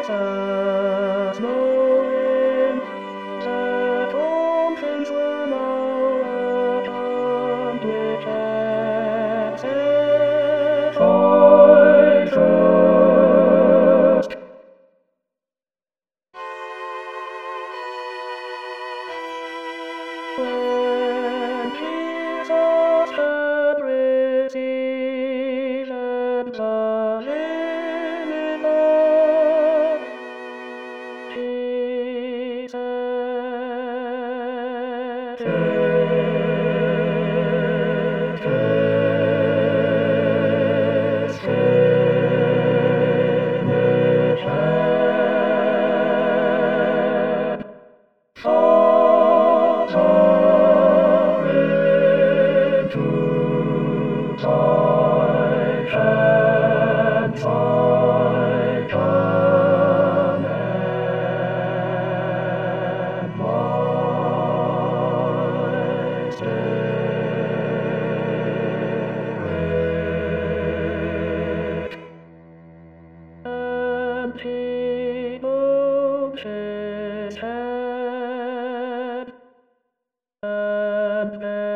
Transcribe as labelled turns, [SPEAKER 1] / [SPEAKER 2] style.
[SPEAKER 1] Jesus knowing that all things were now accomplished, except I trust. When Jesus had received the living God, he said, finished." Into thy hands I commend my spirit. And he moved his head and